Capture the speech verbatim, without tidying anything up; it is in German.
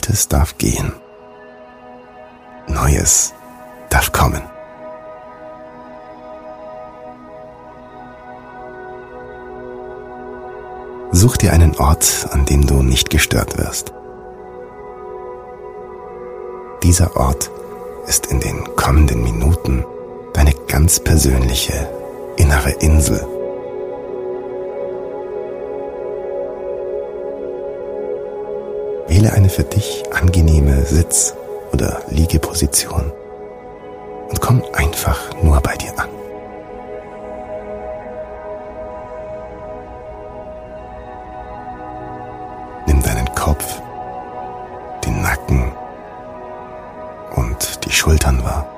Altes darf gehen. Neues darf kommen. Such dir einen Ort, an dem du nicht gestört wirst. Dieser Ort ist in den kommenden Minuten deine ganz persönliche innere Insel. Wähle eine für dich angenehme Sitz- oder Liegeposition und komm einfach nur bei dir an. Nimm deinen Kopf, den Nacken und die Schultern wahr.